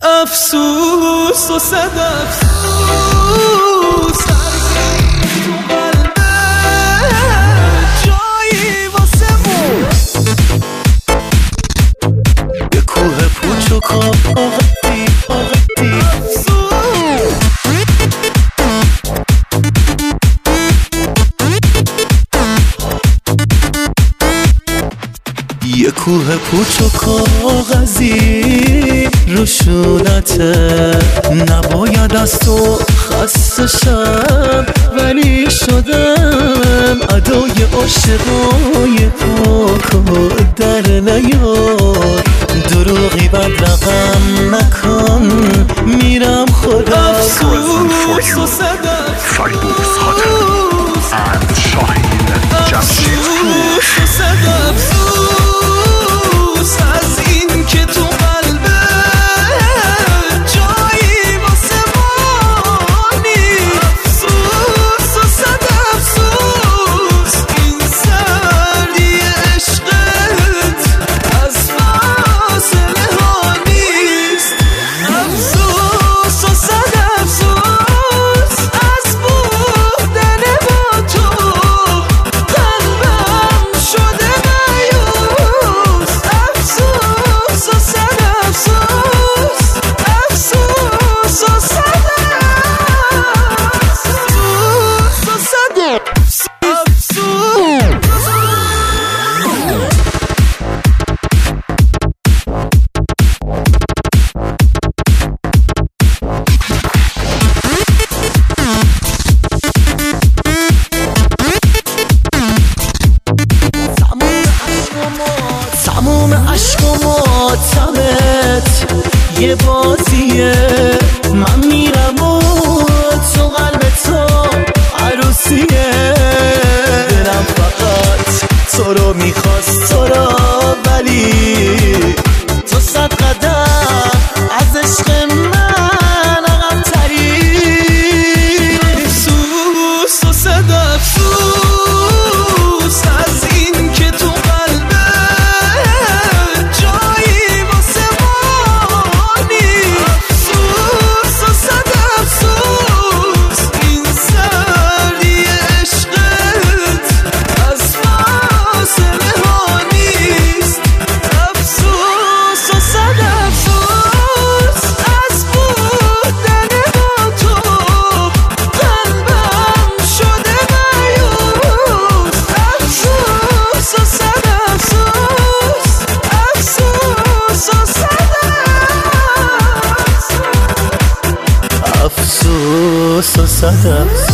افسوس و صد افسوس تو قلبت جایی واسه مون یه کوه پوچ و کافاقتی یه کوه پوچ و کاغذی روشونته نباید از تو خسته شم ولی شدم ادای عاشقای پاک و در نیار دروغی بد رقم نکن میرم خدا افسوس و صد افسوس از این که تو قلبت جایی واسه مانی افسوس و صد افسوس این سردی عشقت از فاصله ها نیست افسوس و صد افسوس از بودن با تو قلبم شده مایوس افسوس و صد افسوس افسوس و صد افسوس و صد تموم عشق و ماتمت یه بازیه من میرم و تو قلب تو عروسیه دلم فقط تو رو میخواست تو رو ولی تو 100 قدم از عشق من عقب تری افسوس و صد افسوس از این که تو افسوس و صد افسوس